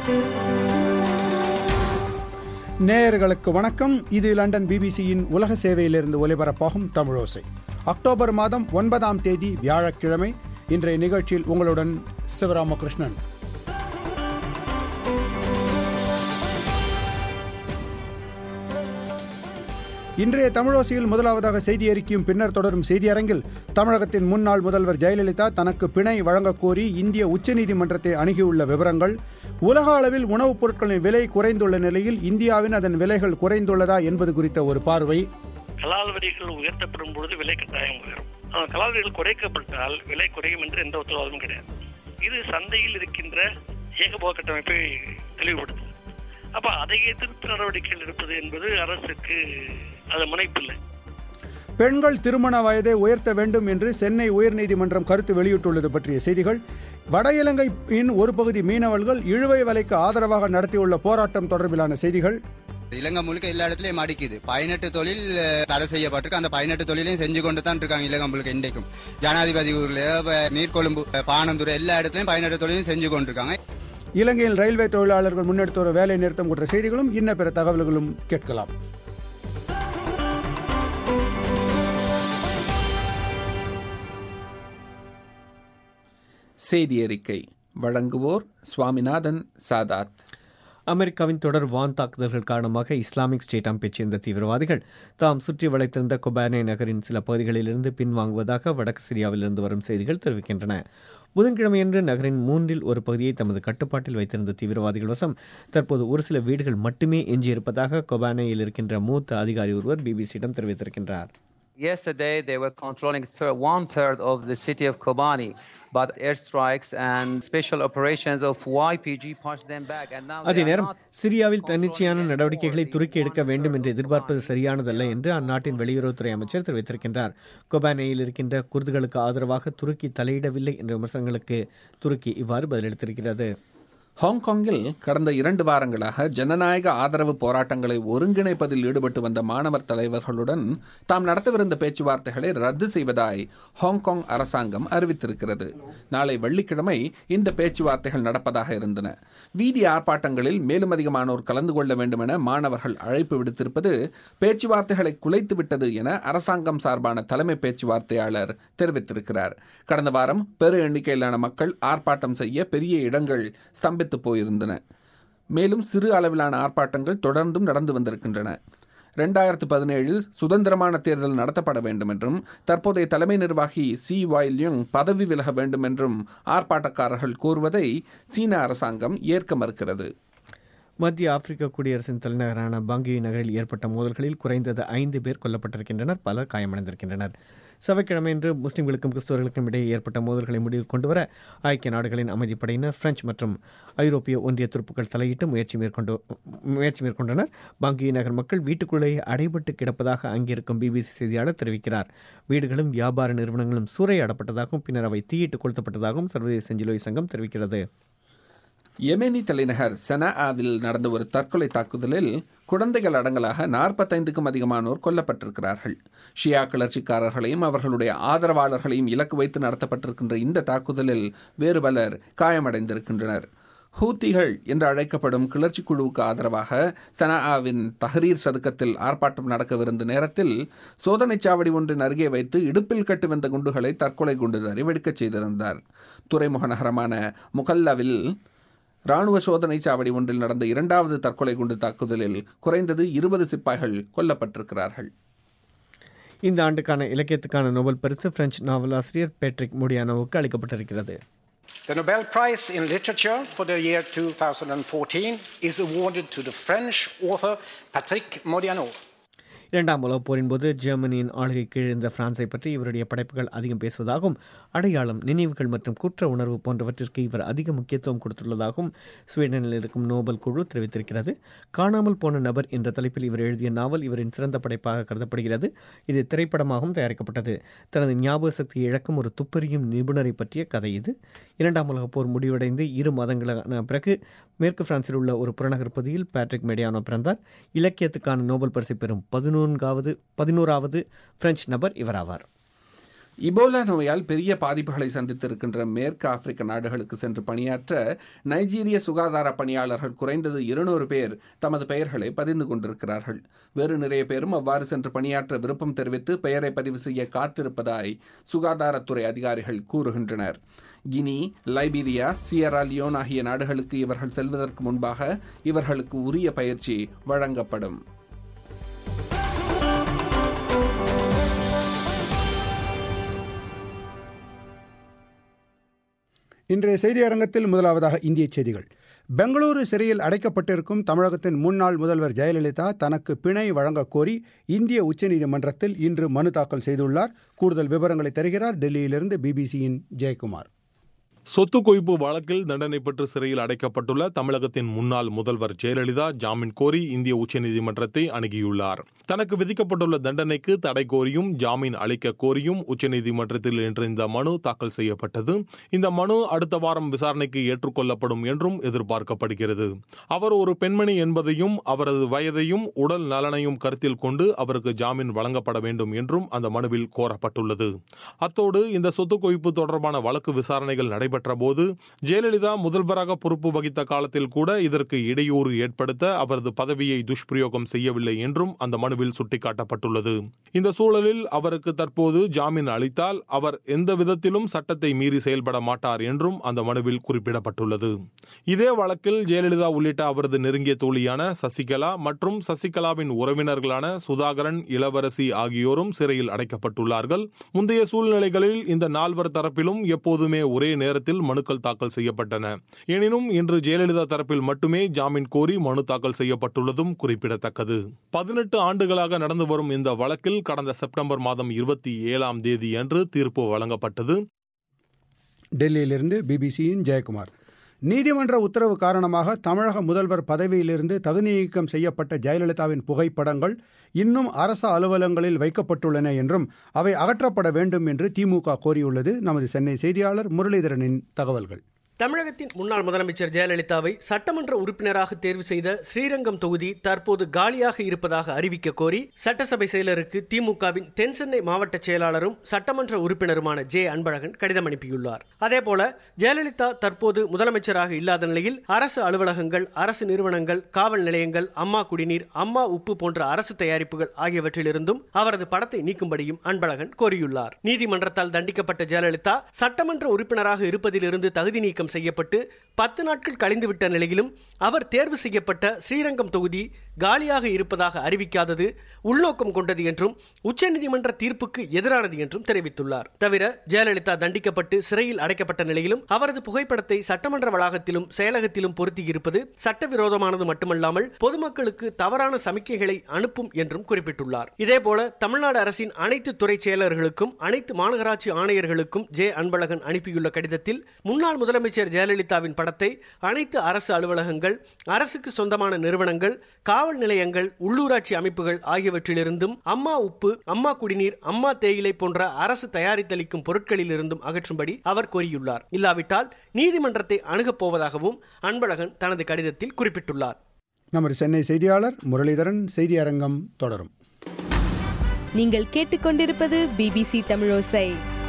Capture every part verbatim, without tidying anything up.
நேயர்களுக்கு வணக்கம். இது லண்டன் பிபிசியின் உலக சேவையிலிருந்து ஒலிபரப்பாகும் தமிழோசை. அக்டோபர் மாதம் ஒன்பதாம் தேதி வியாழக்கிழமை. இன்றைய நிகழ்ச்சியில் உங்களுடன் சிவராமகிருஷ்ணன். இன்றைய தமிழோசையில் முதலாவதாக செய்தி அறிக்கையும் பின்னர் தொடரும் செய்தியரங்கில் தமிழகத்தின் முன்னாள் முதல்வர் ஜெயலலிதா தனக்கு பிணை வழங்கக் கோரி இந்திய உச்சநீதிமன்றத்தை அணுகியுள்ள விவரங்கள், உலக அளவில் உணவுப் பொருட்களின் விலை குறைந்துள்ள நிலையில் இந்தியாவின் அதன் விலைகள் குறைந்துள்ளதா என்பது குறித்த ஒரு பார்வை. கலால் வரிகள் உயர்த்தப்படும் பொழுது விலை கட்டாயம் உயரும். கலால் வரிகள் குறைக்கப்பட்டால் விலை குறையும் என்று எந்த உத்தரவாதமும் கிடையாது. இது சந்தையில் இருக்கின்ற ஏகபோக கட்டமைப்பை தெளிவுபடுத்தும். அப்ப அதை எதிர்த்து நடவடிக்கைகள் எடுப்பது என்பது அரசுக்கு அது முனைப்பில்லை. பெண்கள் திருமண வயதை உயர்த்த வேண்டும் என்று சென்னை உயர்நீதிமன்றம் கருத்து வெளியிட்டுள்ளது பற்றிய செய்திகள். வட இலங்கையின் ஒரு பகுதி மீனவர்கள் இழுவை வலைக்கு ஆதரவாக நடத்தியுள்ள போராட்டம் தொடர்பிலான செய்திகள். இலங்கை முழுக்க எல்லா இடத்துலயும் அடிக்குது. பதினெட்டு தொழில் தடை செய்யப்பட்டிருக்கு. அந்த பதினெட்டு தொழிலையும் செஞ்சு கொண்டு தான் இருக்காங்க இலங்கை முழுக்க. இன்றைக்கும் ஜனாதிபதி ஊர்ல, நீர்கொழும்பு, பானந்துறை எல்லா இடத்துலயும் பதினெட்டு தொழிலையும் செஞ்சு கொண்டிருக்காங்க. இலங்கையில் ரயில்வே தொழிலாளர்கள் முன்னெடுத்த ஒரு வேலை நிறுத்தம் போன்ற செய்திகளும் இன்ன பிற தகவல்களும் கேட்கலாம். செய்தி அறிக்கை வழங்குவோர் சுவாமிநாதன் சாதாத். அமெரிக்காவின் தொடர் வான் தாக்குதல்கள் காரணமாக இஸ்லாமிக் ஸ்டேட் அமைப்பைச் சேர்ந்த தீவிரவாதிகள் தாம் சுற்றி வளைத்திருந்த கொபானே நகரின் சில பகுதிகளிலிருந்து பின்வாங்குவதாக வடக்கு சிரியாவிலிருந்து வரும் செய்திகள் தெரிவிக்கின்றன. புதன்கிழமையன்று நகரின் மூன்றில் ஒரு பகுதியை தமது கட்டுப்பாட்டில் வைத்திருந்த தீவிரவாதிகள் வசம் தற்போது ஒரு சில வீடுகள் மட்டுமே எஞ்சியிருப்பதாக கொபானேயில் இருக்கின்ற மூத்த அதிகாரி ஒருவர் பிபிசியிடம் தெரிவித்திருக்கின்றார். Yesterday they were controlling thir- one third of the city of Kobani, but airstrikes and special operations of Y P G pushed them back. And now அதே நேரம் சிரியாவில் தன்னிச்சையான நடவடிக்கைகளை துருக்கி எடுக்க வேண்டும் என்று எதிர்பார்ப்பது சரியானதல்ல என்று அந்நாட்டின் வெளியுறவுத்துறை அமைச்சர் தெரிவித்திருக்கின்றார். கொபானேயில் இருக்கின்ற குர்துகளுக்கு ஆதரவாக துருக்கி தலையிடவில்லை என்ற விமர்சனங்களுக்கு துருக்கி இவ்வாறு பதிலளித்திருக்கிறது. ஹாங்காங்கில் கடந்த இரண்டு வாரங்களாக ஜனநாயக ஆதரவு போராட்டங்களை ஒருங்கிணைப்பதில் ஈடுபட்டு வந்த மாணவர் தலைவர்களுடன் தாம் நடத்தவிருந்த பேச்சுவார்த்தைகளை ரத்து செய்வதாய் ஹாங்காங் அரசாங்கம் அறிவித்திருக்கிறது. நாளை வெள்ளிக்கிழமை இந்த பேச்சுவார்த்தைகள் நடப்பதாக இருந்தன. வீதி ஆர்ப்பாட்டங்களில் மேலும் அதிகமானோர் கலந்து கொள்ள வேண்டும் என மாணவர்கள் அழைப்பு விடுத்திருப்பது பேச்சுவார்த்தைகளை குலைத்துவிட்டது என அரசாங்கம் சார்பான தலைமை பேச்சுவார்த்தையாளர் தெரிவித்திருக்கிறார். கடந்த வாரம் பெரு எண்ணிக்கையிலான மக்கள் ஆர்ப்பாட்டம் செய்ய பெரிய இடங்கள் ஸ்தம்பி போயிருந்தன. மேலும் சிறு அளவிலான ஆர்ப்பாட்டங்கள் தொடர்ந்தும் நடந்து வந்திருக்கின்றன. இரண்டாயிரத்து பதினேழில் சுதந்திரமான தேர்தல் நடத்தப்பட வேண்டும் என்றும் தற்போதைய தலைமை நிர்வாகி சி வாய் லியுங் பதவி விலக வேண்டும் என்றும் ஆர்ப்பாட்டக்காரர்கள் கூறுவதை சீன அரசாங்கம் ஏற்க மறுக்கிறது. மத்திய ஆப்பிரிக்க குடியரசின் தலைநகரான பாங்கி நகரில் ஏற்பட்ட மோதல்களில் குறைந்தது ஐந்து பேர் கொல்லப்பட்டிருக்கின்றனர், பலர் காயமடைந்திருக்கின்றனர். செவ்வாய்க்கிழமையன்று முஸ்லிம்களுக்கும் கிறிஸ்தவர்களுக்கும் இடையே ஏற்பட்ட மோதல்களை முடிவு கொண்டுவர ஐக்கிய நாடுகளின் அமைதிப்படையினர், பிரெஞ்சு மற்றும் ஐரோப்பிய ஒன்றிய துருப்புக்கள் தலையிட்டு முயற்சி மேற்கொண்டு முயற்சி மேற்கொண்டனர். பாங்கி நகர் மக்கள் வீட்டுக்குள்ளேயே அடைபட்டு கிடப்பதாக அங்கிருக்கும் பிபிசி செய்தியாளர் தெரிவிக்கிறார். வீடுகளும் வியாபார நிறுவனங்களும் சூறையாடப்பட்டதாகவும் பின்னர் அவை தீயிட்டு கொளுத்தப்பட்டதாகவும் சர்வதேச செஞ்சிலுவை சங்கம் தெரிவிக்கிறது. யெமெனி தலைநகர் சனாஆவில் நடந்த ஒரு தற்கொலை தாக்குதலில் குழந்தைகள் அடங்கலாக நாற்பத்தைந்துக்கும் அதிகமானோர் கொல்லப்பட்டிருக்கிறார்கள். ஷியா கிளர்ச்சிக்காரர்களையும் அவர்களுடைய ஆதரவாளர்களையும் இலக்கு வைத்து நடத்தப்பட்டிருக்கின்ற இந்த தாக்குதலில் வேறு பலர் காயமடைந்திருக்கின்றனர். ஹூத்திகள் என்று அழைக்கப்படும் கிளர்ச்சி குழுவுக்கு ஆதரவாக சனாஆவின் தஹரீர் சதுக்கத்தில் ஆர்ப்பாட்டம் நடக்கவிருந்த நேரத்தில் சோதனைச் சாவடி ஒன்றின் அருகே வைத்து இடுப்பில் கட்டு வந்த குண்டுகளை தற்கொலை குண்டுதாரி வெடிக்கச் செய்திருந்தார். துறைமுக நகரமான முகல்லாவில் ராணுவ சோதனை சாவடி ஒன்றில் நடந்த இரண்டாவது தற்கொலை குண்டு தாக்குதலில் குறைந்தது இருபது சிப்பாய்கள் கொல்லப்பட்டிருக்கிறார்கள். இந்த ஆண்டுக்கான இலக்கியத்துக்கான நோபல் பரிசு பிரெஞ்சு நாவலாசிரியர் பேட்ரிக் மோடியானோவுக்கு அளிக்கப்பட்டிருக்கிறது. The Nobel Prize in Literature for the year two thousand fourteen is awarded to the French author Patrick Modiano. இரண்டாம் உலகப் போரின் போது ஜெர்மனியின் ஆளுகை கீழ் இருந்த பிரான்ஸை பற்றி இவருடைய படைப்புகள் அதிகம் பேசுவதாகவும் அடையாளம், நினைவுகள் மற்றும் குற்ற உணர்வு போன்றவற்றிற்கு இவர் அதிக முக்கியத்துவம் கொடுத்துள்ளதாகவும் ஸ்வீடனில் இருக்கும் நோபல் குழு தெரிவித்திருக்கிறது. காணாமல் போன நபர் என்ற தலைப்பில் இவர் எழுதிய நாவல் இவரின் சிறந்த படைப்பாக கருதப்படுகிறது. இது திரைப்படமாகவும் தயாரிக்கப்பட்டது. தனது ஞாபக சக்தியை இழக்கும் ஒரு துப்பறியும் நிபுணரை பற்றிய கதை இது. இரண்டாம் உலகப் போர் முடிவடைந்து இரு மாதங்களான பிறகு மேற்கு பிரான்சில் உள்ள ஒரு புறநகர் பகுதியில் பேட்ரிக் மெடியானோ பிறந்தார். இலக்கியத்துக்கான நோபல் பரிசு பெறும் பதினொன்றாவது பதினோராவது பிரெஞ்சு நபர் இவராவார். இபோலா நோயால் பெரிய பாதிப்புகளை சந்தித்திருக்கின்ற மேற்கு ஆப்பிரிக்க நாடுகளுக்கு சென்று பணியாற்ற நைஜீரிய சுகாதார பணியாளர்கள் குறைந்தது இருநூறு பேர் தமது பெயர்களை பதிந்து கொண்டிருக்கிறார்கள். வேறு நிறைய பேரும் அவ்வாறு சென்று பணியாற்ற விருப்பம் தெரிவித்து பெயரை பதிவு செய்ய காத்திருப்பதாய் சுகாதாரத்துறை அதிகாரிகள் கூறுகின்றனர். கினி, லைபீரியா, சியரா லியோன் ஆகிய நாடுகளுக்கு இவர்கள் செல்வதற்கு முன்பாக இவர்களுக்கு உரிய பயிற்சி வழங்கப்படும். இன்றைய செய்தி அரங்கத்தில் முதலாவதாக இந்திய செய்திகள். பெங்களூரு சிறையில் அடைக்கப்பட்டிருக்கும் தமிழகத்தின் முன்னாள் முதல்வர் ஜெயலலிதா தனக்கு பிணை வழங்கக் கோரி இந்திய உச்சநீதிமன்றத்தில் இன்று மனு தாக்கல் செய்துள்ளார். கூடுதல் விவரங்களை தருகிறார் டெல்லியிலிருந்து பிபிசியின் ஜெயக்குமார். சொத்து குவிப்பு வழக்கில் தண்டனை பெற்று சிறையில் அடைக்கப்பட்டுள்ள தமிழகத்தின் முன்னாள் முதல்வர் ஜெயலலிதா ஜாமீன் கோரி இந்திய உச்சநீதிமன்றத்தை அணுகியுள்ளார். தனக்கு விதிக்கப்பட்டுள்ள தண்டனைக்கு தடை கோரியும் ஜாமீன் அளிக்க கோரியும் உச்சநீதிமன்றத்தில் இன்று இந்த மனு தாக்கல் செய்யப்பட்டது. இந்த மனு அடுத்த வாரம் விசாரணைக்கு ஏற்றுக்கொள்ளப்படும் என்றும் எதிர்பார்க்கப்படுகிறது. அவர் ஒரு பெண்மணி என்பதையும் அவரது வயதையும் உடல் நலனையும் கருத்தில் கொண்டு அவருக்கு ஜாமீன் வழங்கப்பட வேண்டும் என்றும் அந்த மனுவில் கோரப்பட்டுள்ளது. அத்தோடு இந்த சொத்து குவிப்பு தொடர்பான வழக்கு விசாரணைகள் நடைபெற்ற பெற்ற போது ஜெயலலிதா முதல்வராக பொறுப்பு வகித்த காலத்தில் கூட இதற்கு இடையூறு ஏற்படுத்த அவரது பதவியை துஷ்பிரயோகம் செய்யவில்லை என்றும் அந்த மனுவில் சுட்டிக்காட்டப்பட்டுள்ளது. இந்த சூழலில் அவருக்கு தற்போது ஜாமீன் அளித்தால் அவர் எந்த விதத்திலும் சட்டத்தை மீறி செயல்பட மாட்டார் என்றும் அந்த மனுவில் குறிப்பிடப்பட்டுள்ளது. இதே வழக்கில் ஜெயலலிதா உள்ளிட்ட அவரது நெருங்கிய தோழியான சசிகலா மற்றும் சசிகலாவின் உறவினர்களான சுதாகரன், இளவரசி ஆகியோரும் சிறையில் அடைக்கப்பட்டுள்ளார்கள். முந்தைய சூழ்நிலைகளில் இந்த நால்வர் தரப்பிலும் எப்போதுமே ஒரே நேரத்தில் மனுக்கள் தாக்கல் செய்யப்பட்டன. எனினும் இன்று ஜெயலலிதா தரப்பில் மட்டுமே ஜாமீன் கோரி மனு தாக்கல் செய்யப்பட்டுள்ளதும் குறிப்பிடத்தக்கது. பதினெட்டு ஆண்டுகளாக நடந்து வரும் இந்த வழக்கில் கடந்த செப்டம்பர் மாதம் இருபத்தி ஏழாம் தேதி அன்று தீர்ப்பு வழங்கப்பட்டது. டெல்லியிலிருந்து பிபிசியின் ஜெயக்குமார். நீதிமன்ற உத்தரவு காரணமாக தமிழக முதல்வர் பதவியிலிருந்து தகுதி நீக்கம் செய்யப்பட்ட ஜெயலலிதாவின் புகைப்படங்கள் இன்னும் அரசு அலுவலகங்களில் வைக்கப்பட்டுள்ளன என்றும் அவை அகற்றப்பட வேண்டும் என்று திமுக கோரியுள்ளது. நமது சென்னை செய்தியாளர் முரளிதரனின் தகவல்கள். தமிழகத்தின் முன்னாள் முதலமைச்சர் ஜெயலலிதாவை சட்டமன்ற உறுப்பினராக தேர்வு செய்த ஸ்ரீரங்கம் தொகுதி தற்போது காலியாக இருப்பதாக அறிவிக்க கோரி சட்டசபை செயலருக்கு திமுகவின் தென் சென்னை மாவட்ட செயலாளரும் சட்டமன்ற உறுப்பினருமான ஜே அன்பழகன் கடிதம் அனுப்பியுள்ளார். அதேபோல ஜெயலலிதா தற்போது முதலமைச்சராக இல்லாத நிலையில் அரசு அலுவலகங்கள், அரசு நிறுவனங்கள், காவல் நிலையங்கள், அம்மா குடிநீர், அம்மா உப்பு போன்ற அரசு தயாரிப்புகள் ஆகியவற்றிலிருந்தும் அவரது படத்தை நீக்கும்படியும் அன்பழகன் கோரியுள்ளார். நீதிமன்றத்தால் தண்டிக்கப்பட்ட ஜெயலலிதா சட்டமன்ற உறுப்பினராக இருப்பதிலிருந்து தகுதி நீக்கம் செய்யப்பட்டு பத்து நாட்கள் கழிந்துவிட்ட நிலையிலும் அவர் தேர்வு செய்யப்பட்ட ஸ்ரீரங்கம் தொகுதி காலியாக இருப்பதாக அறிவிக்காதது உள்நோக்கம் கொண்டது என்றும் உச்சநீதிமன்ற தீர்ப்புக்கு எதிரானது என்றும் தெரிவித்துள்ளார். தவிர ஜெயலலிதா தண்டிக்கப்பட்டு சிறையில் அடைக்கப்பட்ட நிலையிலும் அவரது புகைப்படத்தை சட்டமன்ற வளாகத்திலும் செயலகத்திலும் பொருத்தியிருப்பது சட்டவிரோதமானது மட்டுமல்லாமல் பொதுமக்களுக்கு தவறான சமிக்கைகளை அனுப்பும் என்றும் குறிப்பிட்டுள்ளார். இதேபோல தமிழ்நாடு அரசின் அனைத்து துறை செயலர்களுக்கும் அனைத்து மாநகராட்சி ஆணையர்களுக்கும் ஜே அன்பழகன் அனுப்பியுள்ள கடிதத்தில் முன்னாள் முதலமைச்சர் ஜெயலலிதாவின் படத்தை அனைத்து அரசு அலுவலகங்கள், அரசுக்கு சொந்தமான நிறுவனங்கள், காவல் நிலையங்கள், உள்ளூராட்சி அமைப்புகள் ஆகியவற்றிலிருந்தும் அம்மா உப்பு, அம்மா குடிநீர், அம்மா தேயிலை போன்ற அரசு தயாரித்தளிக்கும் பொருட்களில் இருந்தும் அகற்றும்படி அவர் கோரியுள்ளார். இல்லாவிட்டால் நீதிமன்றத்தை அணுகப் போவதாகவும் அன்பழகன் தனது கடிதத்தில் குறிப்பிட்டுள்ளார். நமது சென்னை செய்தியாளர் முரளிதரன். செய்தி அரங்கம் தொடரும். நீங்கள் கேட்டுக்கொண்டிருப்பது பிபிசி தமிழோசை.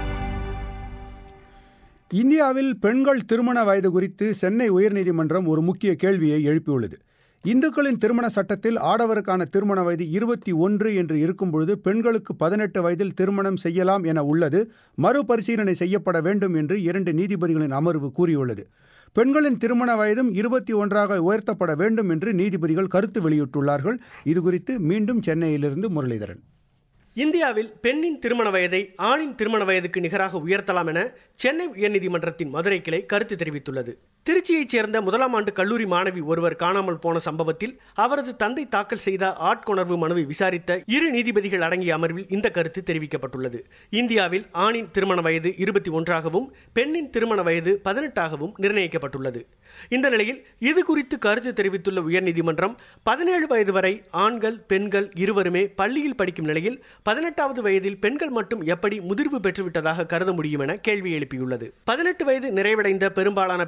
இந்தியாவில் பெண்கள் திருமண வயது குறித்து சென்னை உயர்நீதிமன்றம் ஒரு முக்கிய கேள்வியை எழுப்பியுள்ளது. இந்துக்களின் திருமண சட்டத்தில் ஆடவருக்கான திருமண வயது இருபத்தி ஒன்று என்று இருக்கும்பொழுது பெண்களுக்கு பதினெட்டு வயதில் திருமணம் செய்யலாம் என உள்ளது மறுபரிசீலனை செய்யப்பட வேண்டும் என்று இரண்டு நீதிபதிகளின் அமர்வு கூறியுள்ளது. பெண்களின் திருமண வயதும் இருபத்தி ஒன்றாக உயர்த்தப்பட வேண்டும் என்று நீதிபதிகள் கருத்து வெளியிட்டுள்ளார்கள். இதுகுறித்து மீண்டும் சென்னையிலிருந்து முரளிதரன். இந்தியாவில் பெண்ணின் திருமண வயதை ஆணின் திருமண வயதுக்கு நிகராக உயர்த்தலாம் என சென்னை உயர்நீதிமன்றத்தின் மதுரை கிளை கருத்து தெரிவித்துள்ளது. திருச்சியைச் சேர்ந்த முதலாம் ஆண்டு கல்லூரி மாணவி ஒருவர் காணாமல் போன சம்பவத்தில் அவரது தந்தை தாக்கல் செய்த ஆட்கொணர்வு மனுவை விசாரித்த இரு நீதிபதிகள் அடங்கிய அமர்வில் இந்த கருத்து தெரிவிக்கப்பட்டுள்ளது. இந்தியாவில் ஆணின் திருமண வயது இருபத்தி ஒன்றாகவும் பெண்ணின் திருமண வயது பதினெட்டாகவும் நிர்ணயிக்கப்பட்டுள்ளது. இந்த நிலையில் இது குறித்து கருத்து தெரிவித்துள்ள உயர்நீதிமன்றம் பதினேழு வயது வரை ஆண்கள் பெண்கள் இருவருமே பள்ளியில் படிக்கும் நிலையில் பதினெட்டாவது வயதில் பெண்கள் மட்டும் எப்படி முதிர்வு பெற்றுவிட்டதாக கருத முடியும் என கேள்வி எழுப்பியுள்ளது. பதினெட்டு வயது நிறைவடைந்த பெரும்பாலான பெண்கள்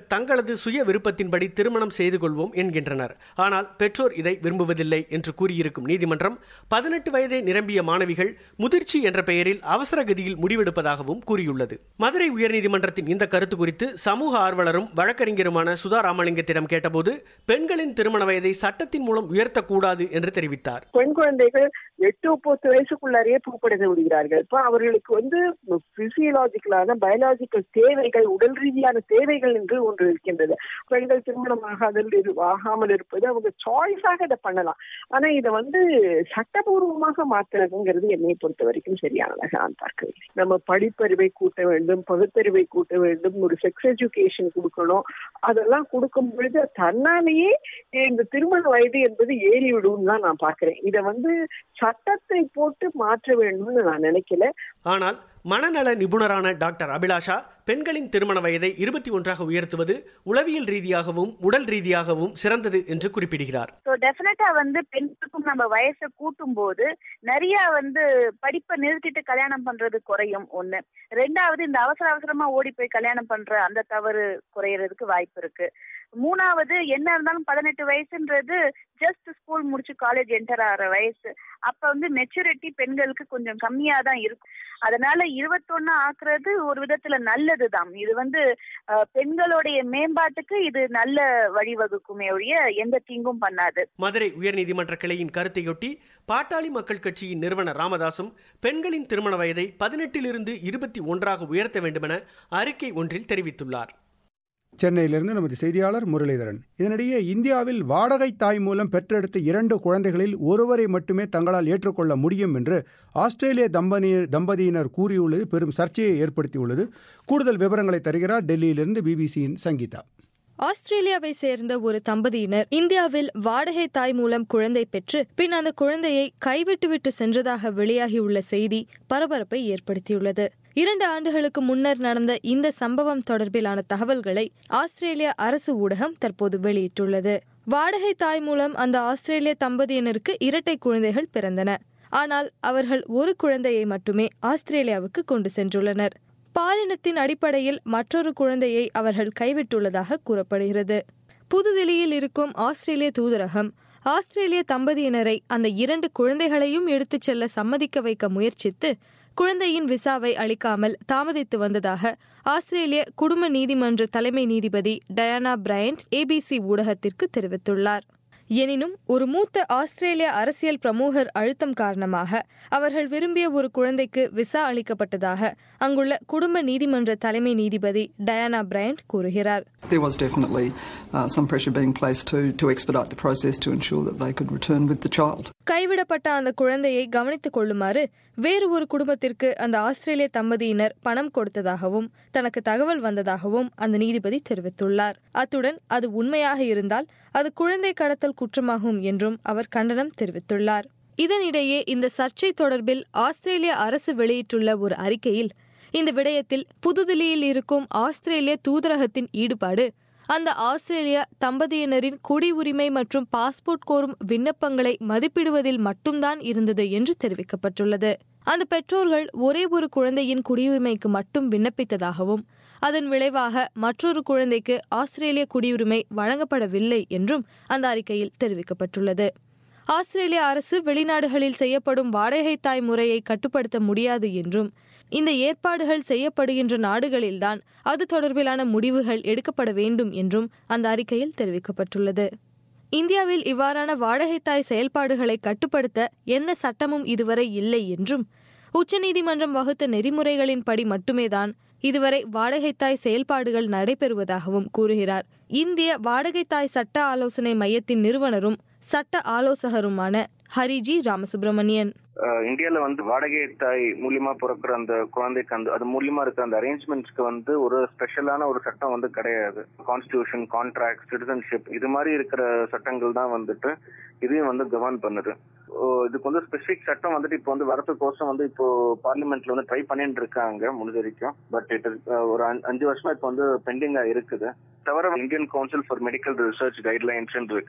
தங்களது சுய விருப்பத்தின்படி திருமணம் செய்து கொள்வோம் என்கின்றனர். ஆனால் பெற்றோர் இதை விரும்புவதில்லை என்று கூறியிருக்கும் நீதிமன்றம் பதினெட்டு வயதை நிரம்பிய மாணவிகள் முதிர்ச்சி என்ற பெயரில் அவசர கதியில் முடிவெடுப்பதாகவும் கூறியுள்ளது. மதுரை உயர்நீதிமன்றத்தின் இந்த கருத்து குறித்து சமூக ஆர்வலரும் வழக்கறிஞருமான சுதா ராமலிங்கத்திடம் கேட்டபோது பெண்களின் திருமண வயதை சட்டத்தின் மூலம் உயர்த்தக்கூடாது என்று தெரிவித்தார். பெண் குழந்தைகள் எட்டு முப்பது வயசுக்குள்ளாரையே பூப்படைந்து விடுகிறார்கள். இப்போ அவர்களுக்கு வந்து பிசியலாஜிக்கலான பயாலஜிக்கல் தேவைகள், உடல் ரீதியான தேவைகள் என்று ஒன்று இருக்கின்றது. பெண்கள் திருமணமாகாதல் ஆகாமல் இருப்பது அவங்க சாய்ஸாக இதை பண்ணலாம். ஆனா இதை வந்து சட்டபூர்வமாக மாற்றுறதுங்கிறது என்னை பொறுத்த வரைக்கும் சரியானதாக நான் பார்க்கவில்லை. நம்ம படிப்பறிவை கூட்ட வேண்டும், பகுத்தறிவை கூட்ட வேண்டும், ஒரு செக்ஸ் எஜுகேஷன் கொடுக்கணும். அதெல்லாம் கொடுக்கும் பொழுது தன்னாலேயே இந்த திருமண வயது என்பது ஏறிவிடும் தான் நான் பார்க்கிறேன். இதை வந்து சட்டத்தை போட்டு மாற்ற வேண்டும்னு நான் நினைக்கல. ஆனால் மனநல நிபுணரான டாக்டர் அபிலாஷா பெண்களின் திருமண வயதை இருபத்தி ஒன்றாக உயர்த்துவது உளவியல் ரீதியாகவும் உடல் ரீதியாகவும் சிறந்தது என்று குறிப்பிடுகிறார். டெஃபினட்டா வந்து பெண்களுக்கும் நம்ம வயசை கூட்டும் போது நிறைய வந்து படிப்பை நிறுத்திட்டு கல்யாணம் பண்றது குறையும். ஒண்ணு. ரெண்டாவது இந்த அவசர அவசரமா ஓடி போய் கல்யாணம் பண்ற அந்த தவறு குறையறதுக்கு வாய்ப்பு இருக்கு. மூணாவது என்ன இருந்தாலும் பதினெட்டு வயசுன்றது ஜஸ்ட் ஸ்கூல் முடிச்சு காலேஜ் என்டர் ஆகிற வயசு. அப்ப வந்து மெச்சூரிட்டி பெண்களுக்கு கொஞ்சம் கம்மியா தான் இருக்கும். அதனால இருபத்தொன்னு ஆக்குறது ஒரு விதத்துல நல்லதுதான். இது வந்து பெண்களுடைய மேம்பாட்டுக்கு இது நல்ல வழிவகுக்குமே ஒழிய எந்த தீங்கும் பண்ணாது. மதுரை உயர்நீதிமன்ற கிளையின் கருத்தையொட்டி பாட்டாளி மக்கள் கட்சியின் நிறுவனர் ராமதாசும் பெண்களின் திருமண வயதை பதினெட்டிலிருந்து இருபத்தி ஒன்றாக உயர்த்த வேண்டுமென அறிக்கை ஒன்றில் தெரிவித்துள்ளார். சென்னையிலிருந்து நமது செய்தியாளர் முரளிதரன். இதனிடையே இந்தியாவில் வாடகை தாய் மூலம் பெற்றெடுத்த இரண்டு குழந்தைகளில் ஒருவரை மட்டுமே தங்களால் ஏற்றுக்கொள்ள முடியும் என்று ஆஸ்திரேலிய தம்பதி தம்பதியினர் கூறியுள்ளது பெரும் சர்ச்சையை ஏற்படுத்தியுள்ளது. கூடுதல் விவரங்களை தருகிறார் டெல்லியிலிருந்து பிபிசியின் சங்கீதா. ஆஸ்திரேலியாவை சேர்ந்த ஒரு தம்பதியினர் இந்தியாவில் வாடகை தாய் மூலம் குழந்தை பெற்று பின் அந்த குழந்தையை கைவிட்டுவிட்டு சென்றதாக வெளியாகியுள்ள செய்தி பரபரப்பை ஏற்படுத்தியுள்ளது. இரண்டு ஆண்டுகளுக்கு முன்னர் நடந்த இந்த சம்பவம் தொடர்பிலான தகவல்களை ஆஸ்திரேலிய அரசு ஊடகம் தற்போது வெளியிட்டுள்ளது. வாடகை தாய் மூலம் அந்த ஆஸ்திரேலிய தம்பதியினருக்கு இரட்டை குழந்தைகள் பிறந்தன. ஆனால் அவர்கள் ஒரு குழந்தையை மட்டுமே ஆஸ்திரேலியாவுக்கு கொண்டு சென்றுள்ளனர். பாலினத்தின் அடிப்படையில் மற்றொரு குழந்தையை அவர்கள் கைவிட்டுள்ளதாக கூறப்படுகிறது. புதுதில்லியில் இருக்கும் ஆஸ்திரேலிய தூதரகம் ஆஸ்திரேலிய தம்பதியினரை அந்த இரண்டு குழந்தைகளையும் எடுத்துச் செல்ல சம்மதிக்க வைக்க முயற்சித்து குழந்தையின் விசாவை அளிக்காமல் தாமதித்து வந்ததாக ஆஸ்திரேலிய குடும்ப நீதிமன்ற தலைமை நீதிபதி டயானா பிரையண்ட் ஏபிசி ஊடகத்திற்கு தெரிவித்துள்ளார். எனினும் ஒரு மூத்த ஆஸ்திரேலிய அரசியல் பிரமுகர் அழுத்தம் காரணமாக அவர்கள் விரும்பிய ஒரு குழந்தைக்கு விசா அளிக்கப்பட்டதாக அங்குள்ள குடும்ப நீதிமன்ற தலைமை நீதிபதி டயானா பிரையண்ட் கூறுகிறார். There was definitely uh, some pressure being placed to to expedite the process to ensure that they could return with the child. கைவிடப்பட்ட அந்த குழந்தையை கவனித்துக் கொள்ளுமாறு வேறு ஒரு குடும்பத்திற்கு அந்த ஆஸ்திரேலிய தம்பதியினர் பணம் கொடுத்ததாகவும் தனக்கு தகவல் வந்ததாகவும் அந்த நீதிபதி தெரிவித்துள்ளார். அத்துடன் அது உண்மையாக இருந்தால் அது குழந்தை கடத்தல் குற்றமாகும் என்றும் அவர் கண்டனம் தெரிவித்துள்ளார். இதனிடையே இந்த சர்ச்சை தொடர்பில் ஆஸ்திரேலிய அரசு வெளியிட்டுள்ள ஒரு அறிக்கையில் இந்த விடயத்தில் புதுதில்லியில் இருக்கும் ஆஸ்திரேலிய தூதரகத்தின் ஈடுபாடு அந்த ஆஸ்திரேலிய தம்பதியினரின் குடியுரிமை மற்றும் பாஸ்போர்ட் கோரும் விண்ணப்பங்களை மதிப்பிடுவதில் மட்டும்தான் இருந்தது என்று தெரிவிக்கப்பட்டுள்ளது. அந்த பெற்றோர்கள் ஒரே ஒரு குழந்தையின் குடியுரிமைக்கு மட்டும் விண்ணப்பித்ததாகவும் அதன் விளைவாக மற்றொரு குழந்தைக்கு ஆஸ்திரேலிய குடியுரிமை வழங்கப்படவில்லை என்றும் அந்த அறிக்கையில் தெரிவிக்கப்பட்டுள்ளது. ஆஸ்திரேலிய அரசு வெளிநாடுகளில் செய்யப்படும் வாடகை தாய் முறையை கட்டுப்படுத்த முடியாது என்றும் இந்த ஏற்பாடுகள் செய்யப்படுகின்ற நாடுகளில்தான் அது தொடர்பிலான முடிவுகள் எடுக்கப்பட வேண்டும் என்றும் அந்த அறிக்கையில் தெரிவிக்கப்பட்டுள்ளது. இந்தியாவில் இவ்வாறான வாடகை தாய் செயல்பாடுகளை கட்டுப்படுத்த எந்த சட்டமும் இதுவரை இல்லை என்றும் உச்சநீதிமன்றம் வகுத்த நெறிமுறைகளின்படி மட்டுமேதான் இதுவரை வாடகை தாய் செயல்பாடுகள் நடைபெறுவதாகவும் கூறுகிறார். இந்திய வாடகை தாய் சட்ட ஆலோசனை மையத்தின் நிறுவனரும் சட்ட ஆலோசகருமான ஹரிஜி ராமசுப்ரமணியன். இந்தியால வந்து வாடகை தாய் மூலியமா பிறக்கிற அந்த குழந்தைக்கு அந்த அது மூலியமா இருக்க அந்த அரேஞ்ச்மெண்ட்ஸ்க்கு வந்து ஒரு ஸ்பெஷலான ஒரு சட்டம் வந்து கிடையாது. கான்ஸ்டிடியூஷன், கான்ட்ராக்ட், சிட்டிசன்ஷிப் இது மாதிரி இருக்கிற சட்டங்கள் தான் வந்துட்டு இதையும் வந்து கவர்ன் பண்ணுது. இதுக்கு வந்து ஸ்பெசிபிக் சட்டம் வந்துட்டு இப்போ வந்து வரதுக்கோசம் வந்து இப்போ பார்லிமெண்ட்ல வந்து ட்ரை பண்ணிட்டு இருக்காங்க முடிஞ்ச வரைக்கும். பட் இட் ஒரு அஞ்சு வருஷமா இப்போ வந்து பெண்டிங்கா இருக்குது. தவிர Indian council for medical research guidelines இருக்கு.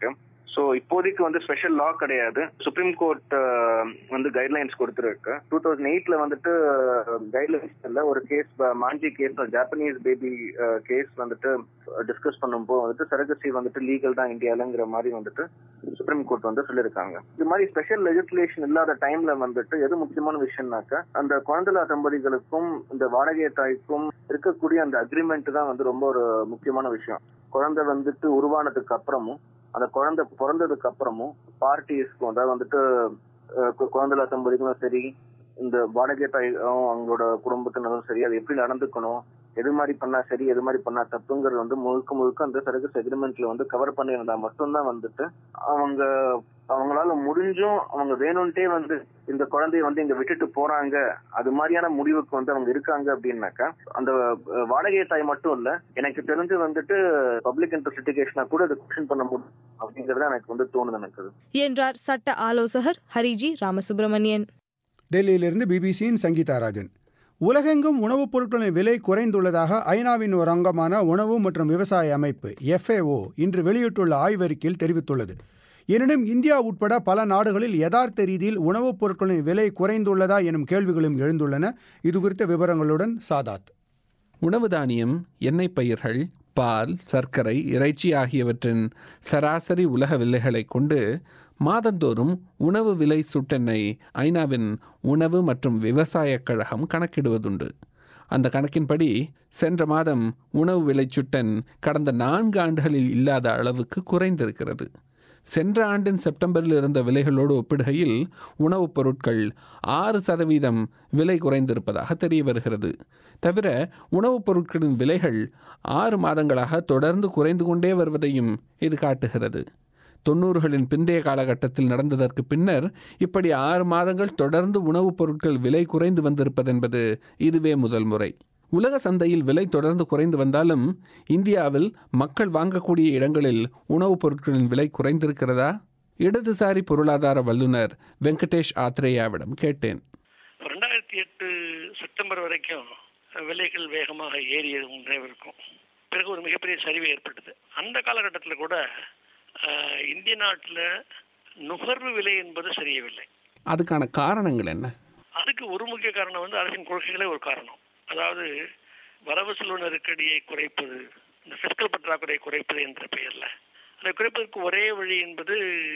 ஸோ இப்போதைக்கு வந்து ஸ்பெஷல் லா கிடையாது. சுப்ரீம் கோர்ட் வந்து கைட்லைன்ஸ் கொடுத்துருக்கு. டூ தௌசண்ட் எயிட்ல வந்துட்டு கைட்லைன்ஸ்ல ஒரு கேஸ், மாஞ்சி கேஸ், ஜாப்பனீஸ் பேபி கேஸ் வந்துட்டு டிஸ்கஸ் பண்ணும்போது வந்துட்டு சரகசி வந்துட்டு லீகல் தான் இந்தியாலங்கிற மாதிரி வந்துட்டு சுப்ரீம் கோர்ட் வந்து சொல்லியிருக்காங்க. இது மாதிரி ஸ்பெஷல் லெஜிஸ்லேஷன் இல்லாத டைம்ல வந்துட்டு எது முக்கியமான விஷயம்னாக்கா அந்த குழந்தைலா தம்பதிகளுக்கும் இந்த வாடகை தாய்க்கும் இருக்கக்கூடிய அந்த அக்ரிமெண்ட் தான் வந்து ரொம்ப ஒரு முக்கியமான விஷயம். குழந்தை வந்துட்டு உருவானதுக்கு அப்புறமும் அந்த குழந்தை பிறந்ததுக்கு அப்புறமும் பார்ட்டிஸ்க்கும், அதாவது வந்துட்டு குழந்தைலா தம்பதிகளும் சரி, இந்த வாடகை தாயும் அவங்களோட குடும்பத்தினரும் சரி, அது எப்படி நடந்துக்கணும், எது மாதிரி பண்ணா சரி, எது மாதிரி பண்ணா தப்புங்கிறது வந்து முழுக்க முழுக்க அந்த சர்வீஸ் அக்ரிமெண்ட்ல வந்து கவர் பண்ணியிருந்தா மட்டும்தான் வந்துட்டு அவங்க அவங்களால முடிஞ்சும் அவங்க வேணும்ட்டே வந்து இந்த குழந்தைய வந்து இங்க விட்டுட்டு போறாங்க, அது மாதிரியான முடிவுக்கு வந்து அவங்க இருக்காங்க அப்படின்னாக்கா அந்த வாடகை தாய் மட்டும் இல்ல, எனக்கு தெரிஞ்சு வந்துட்டு பப்ளிக் இன்ட்ரெஸ்ட் லிட்டிகேஷனா கூட அது கொஸ்டின் பண்ண முடியும் அப்படிங்கறது எனக்கு வந்து தோணுது எனக்கு என்றார் சட்ட ஆலோசகர் ஹரிஜி ராமசுப்ரமணியன். டெல்லியிலிருந்து பிபிசியின் சங்கீதா ராஜன். உலகெங்கும் உணவுப் பொருட்களின் விலை குறைந்துள்ளதாக ஐநாவின் ஒரு அங்கமான உணவு மற்றும் விவசாய அமைப்பு எஃப்ஏஓ இன்று வெளியிட்டுள்ள ஆய்வறிக்கையில் தெரிவித்துள்ளது. எனினும் இந்தியா உட்பட பல நாடுகளில் யதார்த்த ரீதியில் உணவுப் பொருட்களின் விலை குறைந்துள்ளதா எனும் கேள்விகளும் எழுந்துள்ளன. இதுகுறித்த விவரங்களுடன் சாதாத். உணவு தானியம், எண்ணெய் பயிர்கள், பால், சர்க்கரை, இறைச்சி ஆகியவற்றின் சராசரி உலக விலைகளை கொண்டு மாதந்தோறும் உணவு விலை சுட்டெண்ணை ஐநாவின் உணவு மற்றும் விவசாயக் கழகம் கணக்கிடுவதுண்டு. அந்த கணக்கின்படி சென்ற மாதம் உணவு விலை சுட்டன் கடந்த நான்கு ஆண்டுகளில் இல்லாத அளவுக்கு குறைந்திருக்கிறது. சென்ற ஆண்டின் செப்டம்பரில் இருந்த விலைகளோடு ஒப்பிடுகையில் உணவுப் பொருட்கள் ஆறு சதவீதம் விலை குறைந்திருப்பதாக தெரிய வருகிறது. தவிர உணவுப் பொருட்களின் விலைகள் ஆறு மாதங்களாக தொடர்ந்து குறைந்து கொண்டே வருவதையும் இது காட்டுகிறது. தொண்ணூறுகளின் பிந்தைய காலகட்டத்தில் நடந்ததற்கு பின்னர் இப்படி ஆறு மாதங்கள் தொடர்ந்து உணவுப் பொருட்கள் விலை குறைந்து வந்திருப்பதென்பது இதுவே முதல் முறை. உலக சந்தையில் விலை தொடர்ந்து குறைந்து வந்தாலும் இந்தியாவில் மக்கள் வாங்கக்கூடிய இடங்களில் உணவுப் பொருட்களின் விலை குறைந்திருக்கிறதா? இடதுசாரி பொருளாதார வல்லுநர் வெங்கடேஷ் ஆத்ரேயாவிடம் கேட்டேன். ரெண்டாயிரத்தி எட்டு செப்டம்பர் வரைக்கும் விலைகள் வேகமாக ஏறியது நினைவிருக்கும். பிறகு ஒரு மிகப்பெரிய சரிவு ஏற்பட்டது. அந்த காலகட்டத்தில் கூட இந்திய நாட்டில் நுகர்வு விலை என்பது சரியவில்லை. அதுக்கான காரணங்கள் என்ன? அதுக்கு ஒரு முக்கிய காரணம் வந்து அரசின் கொள்கைகளே ஒரு காரணம். அதாவது வரவு செலவு நெருக்கடியை குறைப்பது, இந்த பிஸ்கல் பற்றாக்குறையை குறைப்பது என்ற பெயர்ல அதை குறைப்பதற்கு ஒரே வழி என்பது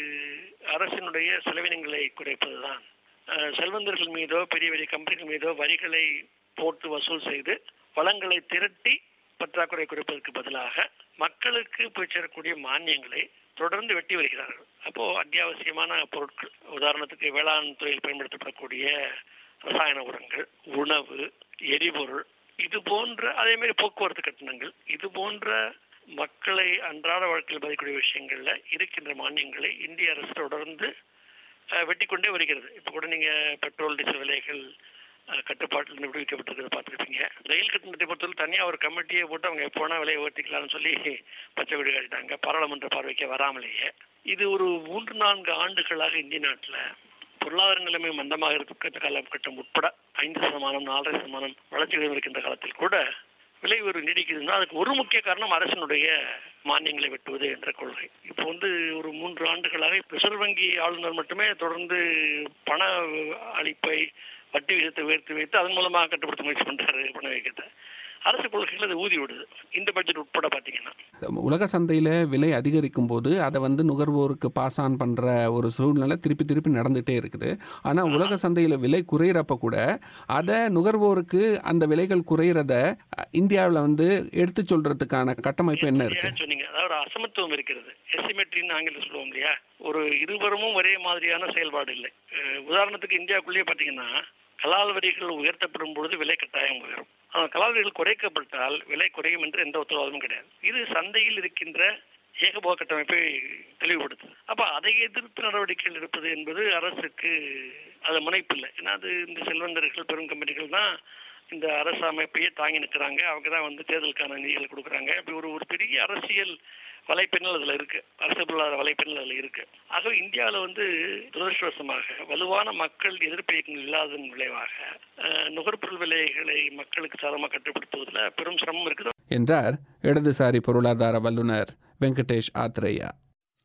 அரசினுடைய செலவினங்களை குறைப்பதுதான். செல்வந்தர்கள் மீதோ பெரிய பெரிய கம்பெனிகள் மீதோ வரிகளை போட்டு வசூல் செய்து வளங்களை திரட்டி பற்றாக்குறை குறைப்பதற்கு பதிலாக மக்களுக்கு போய் சேரக்கூடிய மானியங்களை தொடர்ந்து வெட்டி வருகிறார்கள். அப்போ அத்தியாவசியமான பொருட்கள், உதாரணத்துக்கு வேளாண் துறையில் பயன்படுத்தப்படக்கூடிய ரசாயன உரங்கள், உணவு, எரிபொருள், இது போன்ற அதே மாதிரி போக்குவரத்து கட்டணங்கள், இது போன்ற மக்களை அன்றாட வாழ்க்கையில் பாதிக்கக்கூடிய விஷயங்கள்ல இருக்கின்ற மானியங்களை இந்திய அரசு தொடர்ந்து வெட்டி கொண்டே வருகிறது. இப்போ கூட நீங்க பெட்ரோல் டீசல் விலைகள் கட்டுப்பாட்டில் விடுவிக்கப்பட்டிருக்கிறத பார்த்துருப்பீங்க. ரயில் கட்டணத்தை பொறுத்தவரை தனியாக ஒரு கமிட்டியை போட்டு அவங்க எப்போனா விலையை உயர்த்திக்கலாம்னு சொல்லி பச்சை வீடு காட்டிட்டாங்க, பாராளுமன்ற பார்வைக்கு வராமலேயே. இது ஒரு மூன்று நான்கு ஆண்டுகளாக இந்திய நாட்டில் பொருளாதார நிலைமை மந்தமாக இருக்க காலகட்டம் உட்பட ஐந்து சதமானம் நாலரை சதமானம் வளர்ச்சிகள் இருக்கின்ற காலத்தில் கூட விலை ஒரு நீடிக்குதுன்னா அதுக்கு ஒரு முக்கிய காரணம் அரசினுடைய மானியங்களை வெட்டுவது என்ற கொள்கை. இப்போ வந்து ஒரு மூன்று ஆண்டுகளாக ரிசர்வ் வங்கி ஆளுநர் மட்டுமே தொடர்ந்து பண அளிப்பை வட்டி விகிதத்தை உயர்த்தி வைத்து அதன் மூலமாக கட்டுப்படுத்த முயற்சி பண்றாரு பண வைக்கத்தை. அரசு கொள்கைகள் அது ஊதி விடுது. இந்த பட்ஜெட் உட்பட பார்த்தீங்கன்னா உலக சந்தையில் விலை அதிகரிக்கும் போது அதை வந்து நுகர்வோருக்கு பாஸ் ஆன் பண்ணுற ஒரு சூழ்நிலை திருப்பி திருப்பி நடந்துகிட்டே இருக்குது. ஆனால் உலக சந்தையில் விலை குறையிறப்ப கூட அதை நுகர்வோருக்கு அந்த விலைகள் குறையிறத இந்தியாவில் வந்து எடுத்து சொல்றதுக்கான கட்டமைப்பு என்ன இருக்கு சொன்னீங்க. அதாவது அசமத்துவம் இருக்கிறது. எஸ்டிமேட்ரின்னு ஆங்கிலம் சொல்லுவோம் இல்லையா, ஒரு இருவரும் ஒரே மாதிரியான செயல்பாடு இல்லை. உதாரணத்துக்கு இந்தியாவுக்குள்ளேயே பார்த்தீங்கன்னா கலால் வரிகள் உயர்த்தப்படும் பொழுது விலை கட்டாயம் உயரும். ஆனால் கலால் வரிகள் குறைக்கப்பட்டால் விலை குறையும் என்று எந்த உத்தரவாதமும் கிடையாது. இது சந்தையில் இருக்கின்ற ஏகபோக கட்டமைப்பை தெளிவுபடுத்துது. அப்ப அதை எதிர்த்து நடவடிக்கைகள் எடுப்பது என்பது அரசுக்கு அது முனைப்பில்லை. ஏன்னா அது இந்த செல்வந்தர்கள் பெரும் கம்பெனிகள் தான் இந்த அரசு அமைப்பையே தாங்கி நிற்கிறாங்க. அவங்க தான் வந்து தேர்தலுக்கான நிதிகள் கொடுக்குறாங்க. இப்படி ஒரு ஒரு பெரிய அரசியல் வலைப்பின்னல் அதில் இருக்கு, அரசு பொருளாதார வலைப்பின்னல் அதில் இருக்கு. ஆகவே இந்தியாவில் வந்து துரதிருஷ்டவசமாக வலுவான மக்கள் எதிர்ப்பு இயக்கங்கள் இல்லாததன் விளைவாக நுகர்பொருள் விலைகளை மக்களுக்கு சாதமாக கட்டுப்படுத்துவதில் பெரும் சிரமம் இருக்குது என்றார் இடதுசாரி பொருளாதார வல்லுநர் வெங்கடேஷ் ஆத்ரேயா.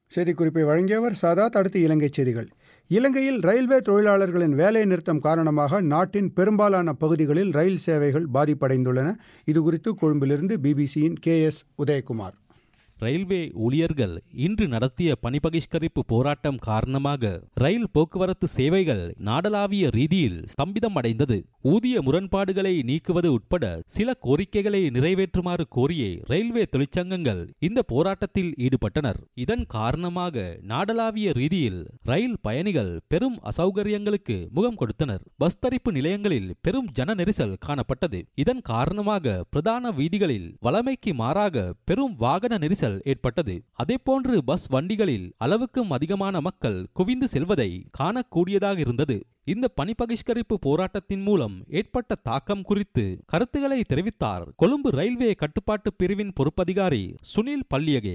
செய்திக்குறிப்பை வழங்கியவர் சாதாத். அடுத்து இலங்கை செய்திகள். இலங்கையில் ரயில்வே தொழிலாளர்களின் வேலை நிறுத்தம் காரணமாக நாட்டின் பெரும்பாலான பகுதிகளில் ரயில் சேவைகள் பாதிப்படைந்துள்ளன. இதுகுறித்து கொழும்பிலிருந்து பிபிசியின் கே எஸ் உதயகுமார். ரயில்வே ஊழியர்கள் இன்று நடத்திய பணி பகிஷ்கரிப்பு போராட்டம் காரணமாக ரயில் போக்குவரத்து சேவைகள் நாடளாவிய ரீதியில் ஸ்தம்பிதம் அடைந்தது. ஊதிய முரண்பாடுகளை நீக்குவது உட்பட சில கோரிக்கைகளை நிறைவேற்றுமாறு கோரியே ரயில்வே தொழிற்சங்கங்கள் இந்த போராட்டத்தில் ஈடுபட்டனர். இதன் காரணமாக நாடளாவிய ரீதியில் ரயில் பயணிகள் பெரும் அசௌகரியங்களுக்கு முகம் கொடுத்தனர். பஸ் தரிப்பு நிலையங்களில் பெரும் ஜன நெரிசல் காணப்பட்டது. இதன் காரணமாக பிரதான வீதிகளில் வழமைக்கு மாறாக பெரும் வாகன நெரிசல் ஏற்பட்டது. அதேபோன்று பஸ் வண்டிகளில் அளவுக்கும் அதிகமான மக்கள் குவிந்து செல்வதை காணக்கூடியதாக இருந்தது. இந்த பணி பகிஷ்கரிப்பு போராட்டத்தின் மூலம் ஏற்பட்ட தாக்கம் குறித்து கருத்துக்களை தெரிவித்தார் கொழும்பு ரயில்வே கட்டுப்பாட்டு பிரிவின் பொறுப்பதிகாரி சுனில் பல்லியகே.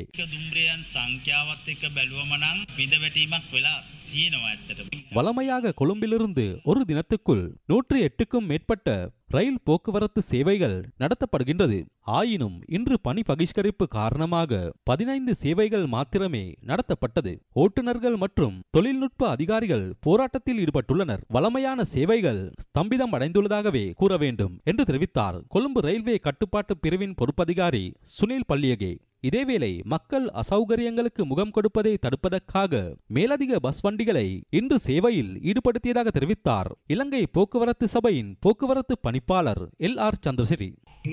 வழமையாக கொழும்பிலிருந்து ஒரு தினத்துக்குள் நூற்றி எட்டுக்கும் மேற்பட்ட ரயில் போக்குவரத்து சேவைகள் நடத்தப்படுகின்றது. ஆயினும் இன்று பணி பகிஷ்கரிப்பு காரணமாக பதினைந்து சேவைகள் மாத்திரமே நடத்தப்பட்டது. ஓட்டுநர்கள் மற்றும் தொழில்நுட்ப அதிகாரிகள் போராட்டத்தில் ஈடுபட்டுள்ளனர். வழமையான சேவைகள் ஸ்தம்பிதம் அடைந்துள்ளதாகவே கூற வேண்டும் என்று தெரிவித்தார் கொழும்பு ரயில்வே கட்டுப்பாட்டு பிரிவின் பொறுப்பதிகாரி சுனில் பல்லியகே. இதேவேளை மக்கள் அசௌகரியங்களுக்கு முகம் கொடுப்பதை தடுப்பதற்காக மேலதிக பஸ் வண்டிகளை இன்று சேவையில் ஈடுபடுத்தியதாக தெரிவித்தார் இலங்கை போக்குவரத்து சபையின் போக்குவரத்து பணிப்பாளர் எல் ஆர் சந்திரசிறி.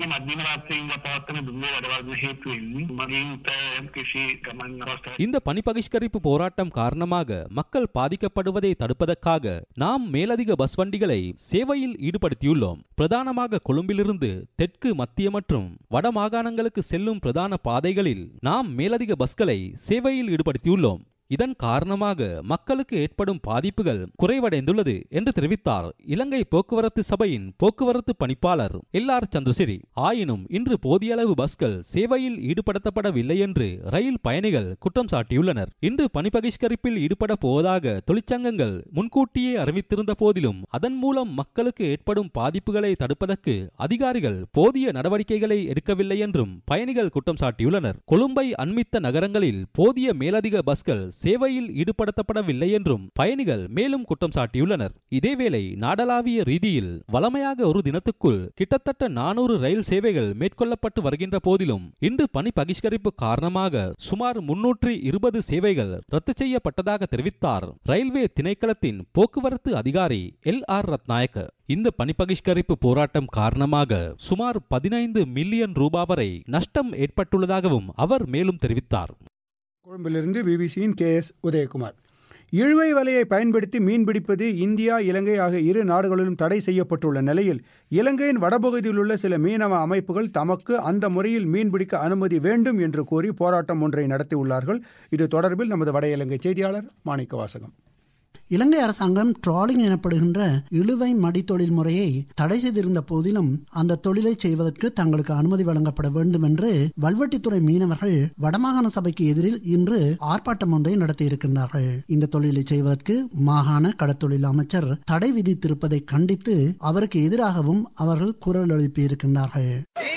இந்த பணி பகிஷ்கரிப்பு போராட்டம் காரணமாக மக்கள் பாதிக்கப்படுவதை தடுப்பதற்காக நாம் மேலதிக பஸ் வண்டிகளை சேவையில் ஈடுபடுத்தியுள்ளோம். பிரதானமாக கொழும்பிலிருந்து தெற்கு, மத்திய மற்றும் வட மாகாணங்களுக்கு செல்லும் பிரதான பாதைகளில் நாம் மேலதிக பஸ்களை சேவையில் ஈடுபடுத்தியுள்ளோம். இதன் காரணமாக மக்களுக்கு ஏற்படும் பாதிப்புகள் குறைவடைந்துள்ளது என்று தெரிவித்தார் இலங்கை போக்குவரத்து சபையின் போக்குவரத்து பணிப்பாளர் எல் ஆர் சந்திரசிறி. ஆயினும் இன்று போதிய அளவு பஸ்கள் சேவையில் ஈடுபடுத்தப்படவில்லை என்று ரயில் பயணிகள் குற்றம் சாட்டியுள்ளனர். இன்று பணி பகிஷ்கரிப்பில் ஈடுபட போவதாக தொழிற்சங்கங்கள் முன்கூட்டியே அறிவித்திருந்த போதிலும் அதன் மூலம் மக்களுக்கு ஏற்படும் பாதிப்புகளை தடுப்பதற்கு அதிகாரிகள் போதிய நடவடிக்கைகளை எடுக்கவில்லை என்றும் பயணிகள் குற்றம் சாட்டியுள்ளனர். கொழும்பை அண்மித்த நகரங்களில் போதிய மேலதிக பஸ்கள் சேவையில் ஈடுபடுத்தப்படவில்லை என்றும் பயணிகள் மேலும் குற்றம் சாட்டியுள்ளனர். இதேவேளை நாடளாவிய ரீதியில் வழமையாக ஒரு தினத்துக்குள் கிட்டத்தட்ட நானூறு ரயில் சேவைகள் மேற்கொள்ளப்பட்டு வருகின்ற போதிலும் இன்று பணி பகிஷ்கரிப்பு காரணமாக சுமார் முன்னூற்றி இருபது சேவைகள் ரத்து செய்யப்பட்டதாக தெரிவித்தார் ரயில்வே திணைக்களத்தின் போக்குவரத்து அதிகாரி எல் ஆர் ரத்நாயக்க. இந்த பணி பகிஷ்கரிப்பு போராட்டம் காரணமாக சுமார் பதினைந்து மில்லியன் ரூபாய் வரை நஷ்டம் ஏற்பட்டுள்ளதாகவும் அவர் மேலும் தெரிவித்தார். கொழும்பிலிருந்து பிபிசியின் கே எஸ் உதயகுமார். இழுவை வலையை பயன்படுத்தி மீன்பிடிப்பது இந்தியா, இலங்கை ஆகிய இரு நாடுகளிலும் தடை செய்யப்பட்டுள்ள நிலையில் இலங்கையின் வடபகுதியில் உள்ள சில மீனவ அமைப்புகள் தமக்கு அந்த முறையில் மீன்பிடிக்க அனுமதி வேண்டும் என்று கோரி போராட்டம் ஒன்றை நடத்தியுள்ளார்கள். இது தொடர்பில் நமது வட இலங்கை செய்தியாளர் மாணிக்க வாசகம். இலங்கை அரசாங்கம் ட்ராலிங் எனப்படுகின்ற இழுவை மடி தொழில் முறையை தடை செய்திருந்த போதிலும் அந்த தொழிலை செய்வதற்கு தங்களுக்கு அனுமதி வழங்கப்பட வேண்டும் என்று வல்வெட்டித்துறை மீனவர்கள் வடமாகாண சபைக்கு எதிரில் இன்று ஆர்ப்பாட்டம் ஒன்றை நடத்தியிருக்கின்றார்கள். இந்த தொழிலை செய்வதற்கு மாகாண கடற்தொழில் அமைச்சர் தடை விதித்திருப்பதை கண்டித்து அவருக்கு எதிராகவும் அவர்கள் குரல் எழுப்பியிருக்கின்றார்கள்.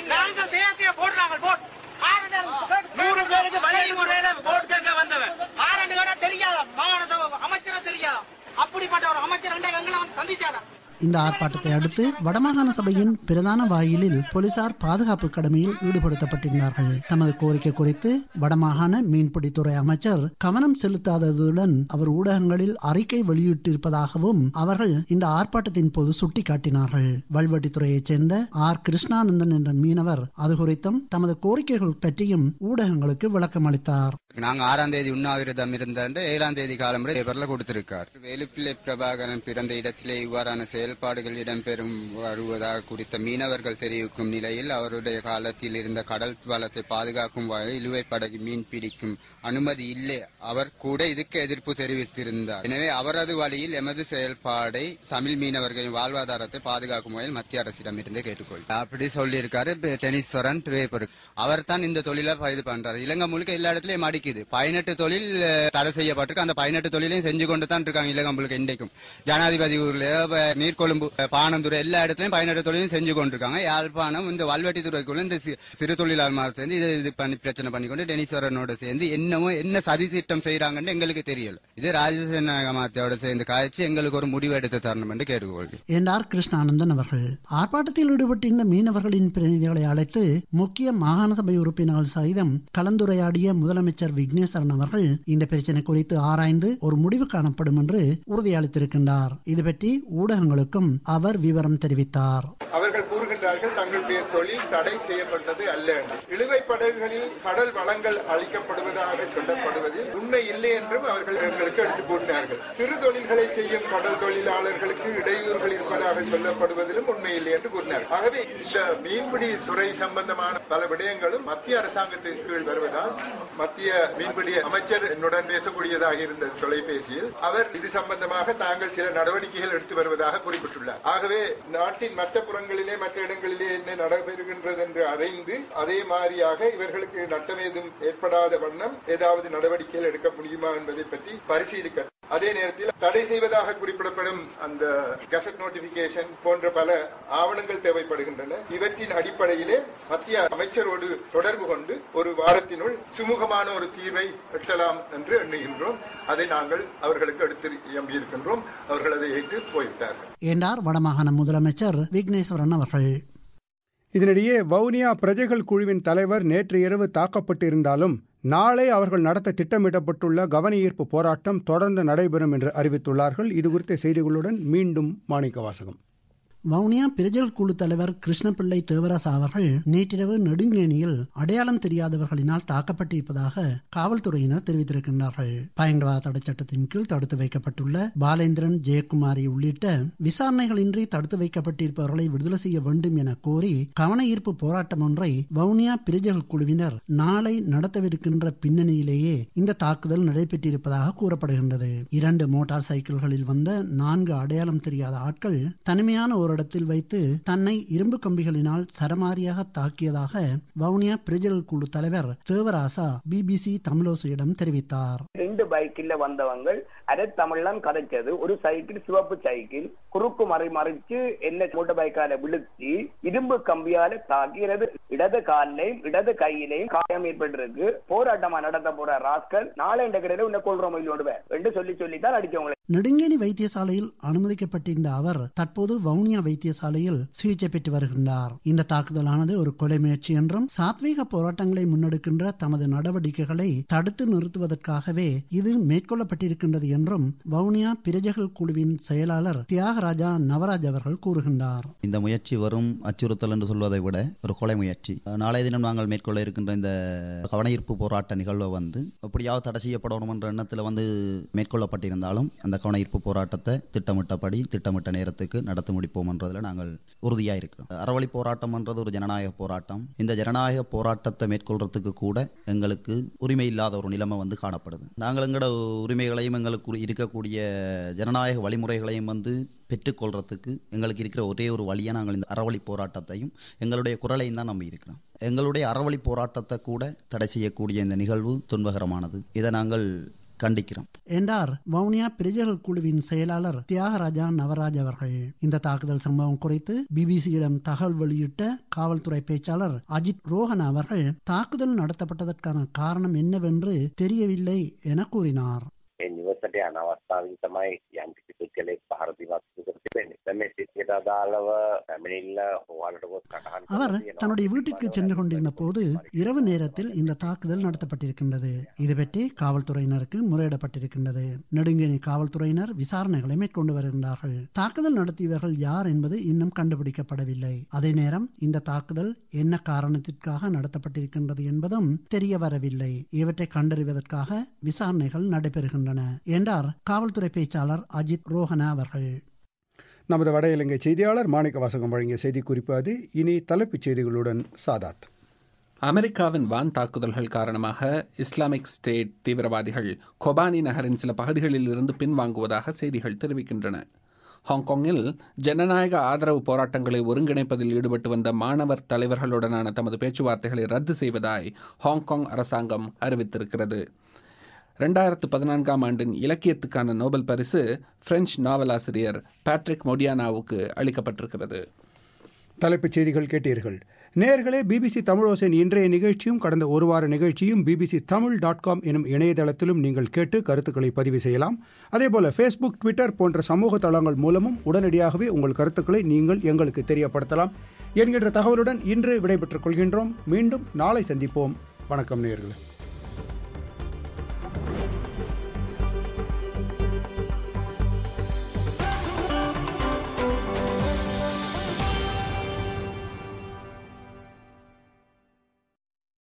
இந்த ஆர்ப்பாட்டத்தை அடுத்து வடமாகாண சபையின் பிரதான வாயிலில் போலீசார் பாதுகாப்பு கடமையில் ஈடுபடுத்தப்பட்டிருந்தார்கள். தமது கோரிக்கை குறித்து வடமாகாண மீன்பிடித்துறை அமைச்சர் கவனம் செலுத்தாததுடன் அவர் ஊடகங்களில் அறிக்கை வெளியிட்டிருப்பதாகவும் அவர்கள் இந்த ஆர்ப்பாட்டத்தின் போது சுட்டிக்காட்டினார்கள். வல்வெட்டித்துறையைச் சேர்ந்த ஆர் கிருஷ்ணானந்தன் என்ற மீனவர் அது குறித்தும் தமது கோரிக்கைகள் பற்றியும் ஊடகங்களுக்கு விளக்கம் அளித்தார். நாங்க ஆறாம் தேதி உண்ணாவிரதம் இருந்த ஏழாம் தேதி காலம் பேப்பர்ல கொடுத்திருக்கார். வேலுப்பிள்ளை பிரபாகரன் பிறந்த இடத்திலே இவ்வாறான செயல்பாடுகள் இடம்பெறும் வருவதாக குறித்த மீனவர்கள் தெரிவிக்கும் நிலையில் அவருடைய காலத்தில் இருந்த கடல் வளத்தை பாதுகாக்கும் வகையில் இழுவை படகு மீன் பிடிக்கும் அனுமதி இல்லை. அவர் கூட இதுக்கு எதிர்ப்பு தெரிவித்திருந்தார். எனவே அவரது வழியில் எமது செயல்பாடை தமிழ் மீனவர்களின் வாழ்வாதாரத்தை பாதுகாக்கும் வகையில் மத்திய அரசிடம் இருந்து கேட்டுக்கொள் அப்படி சொல்லியிருக்காரு டெனிஸ்வரன் பேப்பர். அவர் தான் இந்த தொழிலை இது பண்றாரு. இலங்கை முழுக்க எல்லா இடத்துலயும் அடிக்க மாடிக்குது. பதினெட்டு தொழில் தடை செய்யப்பட்டிருக்கு. அந்த பதினெட்டு தொழிலையும் செஞ்சு கொண்டு தான் இருக்காங்க இலங்கம்பளுக்கு இன்றைக்கும். ஜனாதிபதி ஊர்ல நீர்கொழும்பு பானந்துறை எல்லா இடத்துலயும் பதினெட்டு தொழிலும் செஞ்சு கொண்டிருக்காங்க. யாழ்ப்பாணம் இந்த வல்வெட்டி துறைக்குள்ள இந்த சிறு தொழிலாளர் சேர்ந்து இது இது பண்ணி பிரச்சனை பண்ணிக்கொண்டு டெனிஸ்வரனோட சேர்ந்து என்னமோ என்ன சதி திட்டம் செய்யறாங்கன்னு எங்களுக்கு தெரியல. இது ராஜசேனாமாத்தையோட சேர்ந்து காய்ச்சி எங்களுக்கு ஒரு முடிவு எடுத்து தரணும் என்று கேட்டுக்கொள்கிறேன் என்றார் கிருஷ்ணானந்தன் அவர்கள். ஆர்ப்பாட்டத்தில் ஈடுபட்டிருந்த மீனவர்களின் பிரதிநிதிகளை அழைத்து முக்கிய மாகாண சபை உறுப்பினர்கள் சகிதம் கலந்துரையாடிய முதலமைச்சர் விக்னேஸ்வரன் அவர்கள் இந்த பிரச்சனை குறித்து ஆராய்ந்து ஒரு முடிவு காணப்படும் என்று உறுதியளித்திருக்கின்றார். இது பற்றி ஊடகங்களுக்கும் அவர் விவரம் தெரிவித்தார். அவர்கள் கூறுகின்றார்கள் தங்களுடைய தொழில் தடை செய்யப்பட்டது அல்ல. இழுவை படகுகளில் கடல் வளங்கள் அளிக்கப்படுவதாக சொல்லப்படுவதில் உண்மை இல்லை என்றும் அவர்கள் எங்களுக்கு எடுத்துக் கூறினார்கள். சிறு தொழில்களை செய்யும் கடல் தொழிலாளர்களுக்கு இடையூறுகள் இருப்பதாக சொல்லப்படுவதிலும் உண்மை இல்லை என்று கூறினார். ஆகவே இந்த மீன்பிடி துறை சம்பந்தமான பல விடயங்களும் மத்திய அரசாங்கத்தின் கீழ் வருவதால் மத்திய மீன்பிடி அமைச்சர் என்னுடன் பேசக்கூடியதாக இருந்த தொலைபேசியில் அவர் இது சம்பந்தமாக தாங்கள் சில நடவடிக்கைகள் எடுத்து வருவதாக குறிப்பிட்டுள்ளார். ஆகவே நாட்டின் மற்ற புறங்களிலே மற்ற இடங்களிலே என்ன நடைபெறுகின்றது என்று அறிந்து அதே மாதிரியாக இவர்களுக்கு நட்டம் ஏதும் ஏற்படாத வண்ணம் ஏதாவது நடவடிக்கைகள் எடுக்க முடியுமா என்பதை பற்றி பரிசீலிக்க, அதே நேரத்தில் தடை செய்வதாக குறிப்பிடப்படும் அந்த கெசட் நோட்டிபிகேஷன் போன்ற பல ஆவணங்கள் தேவைப்படுகின்றன. இவற்றின் அடிப்படையிலே மத்திய அமைச்சரோடு தொடர்பு கொண்டு ஒரு வாரத்தினுள் சுமூகமான ஒரு தீர்வை எட்டலாம் என்று எண்ணுகின்றோம். அதை நாங்கள் அவர்களுக்கு எடுத்து எம்பியிருக்கின்றோம். அவர்கள் அதை ஏற்று போய்விட்டார்கள் என்றார் வடமாகாண முதலமைச்சர் விக்னேஸ்வரன் அவர்கள். இதனிடையே வவுனியா பிரஜைகள் குழுவின் தலைவர் நேற்று இரவு தாக்கப்பட்டிருந்தாலும் நாளை அவர்கள் நடத்த திட்டமிடப்பட்டுள்ள கவனஈர்ப்பு போராட்டம் தொடர்ந்து நடைபெறும் என்று அறிவித்துள்ளார்கள். இது குறித்த செய்திகளுடன் மீண்டும் மாணிக்க வாசகம். வவுனியா பிரஜல் குழு தலைவர் கிருஷ்ணபிள்ளை தேவராசா அவர்கள் நேற்றிரவு நெடுங்கேணியில் அடையாளம் தெரியாதவர்களினால் தாக்கப்பட்டிருப்பதாக காவல்துறையினர் தெரிவித்திருக்கின்றார்கள். பயங்கரவாத தடை சட்டத்தின் கீழ் தடுத்து வைக்கப்பட்டுள்ள பாலேந்திரன், ஜெயக்குமாரி உள்ளிட்ட விசாரணைகளின்றி தடுத்து வைக்கப்பட்டிருப்பவர்களை விடுதலை செய்ய வேண்டும் என கோரி கவன ஈர்ப்பு போராட்டம் ஒன்றை வவுனியா பிரஜல் குழுவினர் நாளை நடத்தவிருக்கின்ற பின்னணியிலேயே இந்த தாக்குதல் நடைபெற்றிருப்பதாக கூறப்படுகின்றது. இரண்டு மோட்டார் சைக்கிள்களில் வந்த நான்கு அடையாளம் தெரியாத ஆட்கள் தனிமையான ஒரு இடத்தில் வைத்து தன்னை இரும்பு கம்பிகளினால் சரமாரியாக தாக்கியதாக வவுனியா பிரஜல் குழு தலைவர் தேவராசா பிபிசி தமிழோசையிடம் தெரிவித்தார். ரெண்டு பைக்கில் வந்தவங்க அரை தமிழ்லாம் கதைச்சது. ஒரு சைக்கிள் சிவப்பு சைக்கிள் குறுக்கு மறை மறைச்சு என்ன மோட்டர் பைக்கால விழுத்தி இரும்பு கம்பியால தாக்கிறது. இடது காலையும் இடது கையிலையும் காயம் ஏற்பட்டிருக்கு. போராட்டமா நடத்த போற ராஸ்கல் நாளை இந்த கடையில உன்னை கொள்றோம் விடுவேன் என்று சொல்லி சொல்லித்தான் அடிச்சவங்களை. நெடுங்கேணி வைத்தியசாலையில் அனுமதிக்கப்பட்டிருந்த அவர் தற்போது வவுனியா வைத்தியசாலையில் சிகிச்சை பெற்று வருகின்றார். இந்த தாக்குதலானது ஒரு கொலை முயற்சி என்றும் சாத்வீக போராட்டங்களை முன்னெடுக்கின்ற தமது நடவடிக்கைகளை தடுத்து நிறுத்துவதற்காகவே இது மேற்கொள்ளப்பட்டிருக்கின்றது என்றும் வவுனியா பிரஜைகள் குழுவின் செயலாளர் தியாகராஜா நவராஜ் அவர்கள் கூறுகின்றார். இந்த முயற்சி வரும் அச்சுறுத்தல் என்று சொல்வதை விட ஒரு கொலை முயற்சி. நாளைய தினம் நாங்கள் மேற்கொள்ள இருக்கின்ற இந்த கவனஈர்ப்பு போராட்ட நிகழ்வை வந்து எப்படியாவது தடை செய்யப்படணும் என்ற எண்ணத்தில் வந்து மேற்கொள்ளப்பட்டிருந்தாலும் அந்த கவனஈர்ப்பு போராட்டத்தை திட்டமிட்டபடி திட்டமிட்ட நேரத்துக்கு நடத்தி முடிப்போம் என்றதில் நாங்கள் உறுதியாக இருக்கிறோம். அறவழி போராட்டம் என்றது ஒரு ஜனநாயக போராட்டம். இந்த ஜனநாயக போராட்டத்தை மேற்கொள்றதுக்கு கூட எங்களுக்கு உரிமை இல்லாத ஒரு நிலைமை வந்து காணப்படுது. நாங்கள் எங்களோட உரிமைகளையும் எங்களுக்கு இருக்கக்கூடிய ஜனநாயக வழிமுறைகளையும் வந்து பெற்றுக்கொள்றதுக்கு எங்களுக்கு இருக்கிற ஒரே ஒரு வழியாக நாங்கள் இந்த அறவழி போராட்டத்தையும் எங்களுடைய குரலையும் தான் நம்பி இருக்கிறோம். எங்களுடைய அறவழி போராட்டத்தை கூட தடை செய்யக்கூடிய இந்த நிகழ்வு துன்பகரமானது. இதை நாங்கள் கண்டிக்கிறோம் என்றார் வவுனியா பிரஜைகள் குழுவின் செயலாளர் தியாகராஜா நவராஜ் அவர்கள். இந்த தாக்குதல் சம்பவம் குறித்து பிபிசியிடம் தகவல் வெளியிட்ட காவல்துறை பேச்சாளர் அஜித் ரோஹன் அவர்கள் தாக்குதல் நடத்தப்பட்டதற்கான காரணம் என்னவென்று தெரியவில்லை என கூறினார். නිවසට යන අවස්ථාවෙන් තමයි යම් කිසි පුද්ගලෙක් පහර දීමක් සිදු වෙන්නේ. දැන් මේ සිද්ධියට අදාළව පැමිණිල්ල හොවාලට ගොස් කටහඬ அவர் தன்னுடைய வீட்டிற்கு சென்று கொண்டிருந்த போது இரவு நேரத்தில் இந்த தாக்குதல் நடத்தப்பட்டிருக்கின்றது. இது பற்றி காவல்துறையினருக்கு முறையிடப்பட்டிருக்கின்றது. நெடுங்கேணி காவல்துறையினர் விசாரணைகளை மேற்கொண்டு வருகின்றார்கள். தாக்குதல் நடத்தியவர்கள் யார் என்பது இன்னும் கண்டுபிடிக்கப்படவில்லை. அதே நேரம் இந்த தாக்குதல் என்ன காரணத்திற்காக நடத்தப்பட்டிருக்கின்றது என்பதும் தெரிய வரவில்லை. இவற்றை கண்டறிவதற்காக விசாரணைகள் நடைபெறுகின்றன என்றார் காவல்துறை பேச்சாளர் அஜித் ரோஹனா அவர்கள். நமது வட இலங்கை செய்தியாளர் மாணிக்க வாசகம் வழங்கிய செய்தி குறிப்பு அது. இனி தலைப்புச் செய்திகளுடன் சாதாத். அமெரிக்காவின் வான் தாக்குதல்கள் காரணமாக இஸ்லாமிக் ஸ்டேட் தீவிரவாதிகள் கொபானி நகரின் சில பகுதிகளில் இருந்து பின்வாங்குவதாக செய்திகள் தெரிவிக்கின்றன. ஹாங்காங்கில் ஜனநாயக ஆதரவு போராட்டங்களை ஒருங்கிணைப்பதில் ஈடுபட்டு வந்த மாணவர் தலைவர்களுடனான தமது பேச்சுவார்த்தைகளை ரத்து செய்வதாய் ஹாங்காங் அரசாங்கம் அறிவித்திருக்கிறது. ரெண்டாயிரத்து பதினான்காம் ஆண்டின் இலக்கியத்துக்கான நோபல் பரிசு பிரெஞ்சு நாவலாசிரியர் பேட்ரிக் மொடியானாவுக்கு அளிக்கப்பட்டிருக்கிறது. தலைப்புச் செய்திகள் கேட்டீர்கள். நேயர்களே, பிபிசி தமிழோசையின் இன்றைய நிகழ்ச்சியும் கடந்த ஒரு வார நிகழ்ச்சியும் பிபிசி தமிழ் டாட் காம் எனும் இணையதளத்திலும் நீங்கள் கேட்டு கருத்துக்களை பதிவு செய்யலாம். அதேபோல ஃபேஸ்புக், ட்விட்டர் போன்ற சமூக தளங்கள் மூலமும் உடனடியாகவே உங்கள் கருத்துக்களை நீங்கள் எங்களுக்கு தெரியப்படுத்தலாம் என்கின்ற தகவலுடன் இன்று விடைபெற்றுக் கொள்கின்றோம். மீண்டும் நாளை சந்திப்போம். வணக்கம் நேயர்களே.